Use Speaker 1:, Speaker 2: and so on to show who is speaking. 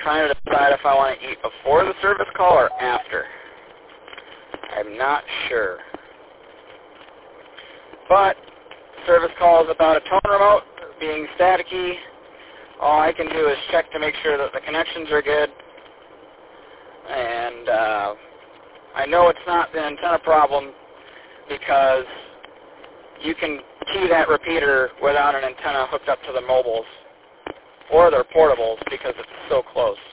Speaker 1: trying to decide if I want to eat before the service call or after. I'm not sure. But service call is about a tone remote being staticky. All I can do is check to make sure that the connections are good. And I know it's not the antenna problem because you can key that repeater without an antenna hooked up to the mobiles or their portables because it's so close.